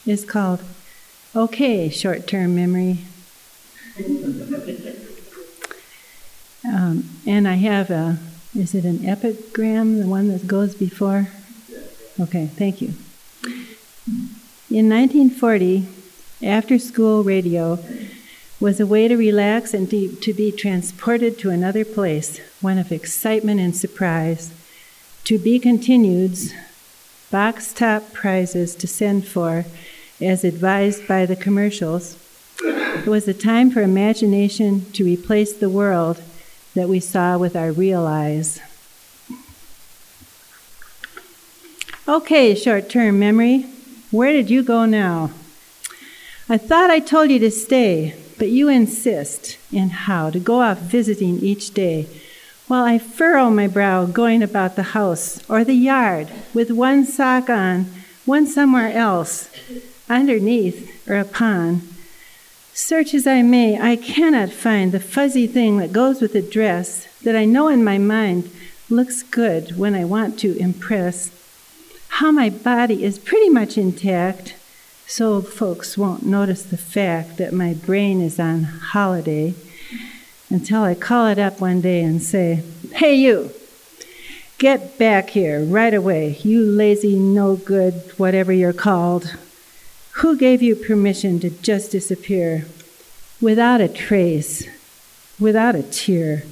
is called Okay, Short-Term Memory. And I have is it an epigram, the one that goes before? Okay, thank you. In 1940, after-school radio was a way to relax and to be transported to another place, one of excitement and surprise. To be continued's box-top prizes to send for, as advised by the commercials. It was a time for imagination to replace the world that we saw with our real eyes. Okay, short-term memory, where did you go now? I thought I told you to stay, but you insist in how to go off visiting each day, while I furrow my brow going about the house or the yard with one sock on, one somewhere else, underneath or upon. Search as I may, I cannot find the fuzzy thing that goes with the dress that I know in my mind looks good when I want to impress. How my body is pretty much intact, so folks won't notice the fact that my brain is on holiday until I call it up one day and say, "Hey you, get back here right away, you lazy, no good, whatever you're called. Who gave you permission to just disappear without a trace, without a tear?"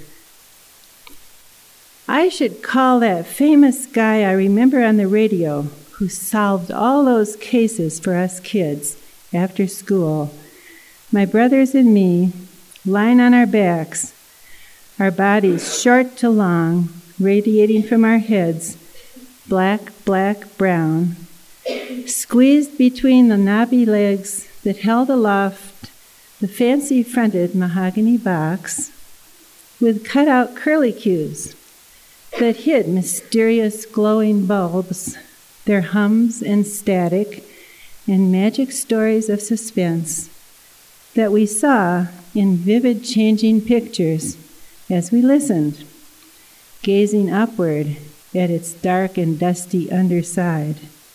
I should call that famous guy I remember on the radio who solved all those cases for us kids after school. My brothers and me, lying on our backs, our bodies short to long, radiating from our heads, black, black, brown, squeezed between the knobby legs that held aloft the fancy-fronted mahogany box with cut-out curlicues that hid mysterious glowing bulbs, their hums and static and magic stories of suspense that we saw in vivid changing pictures as we listened, gazing upward at its dark and dusty underside.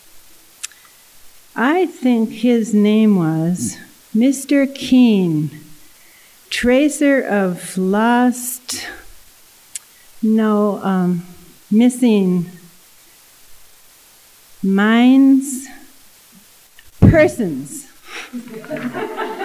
I think his name was Mr. Keene, tracer of missing minds, persons.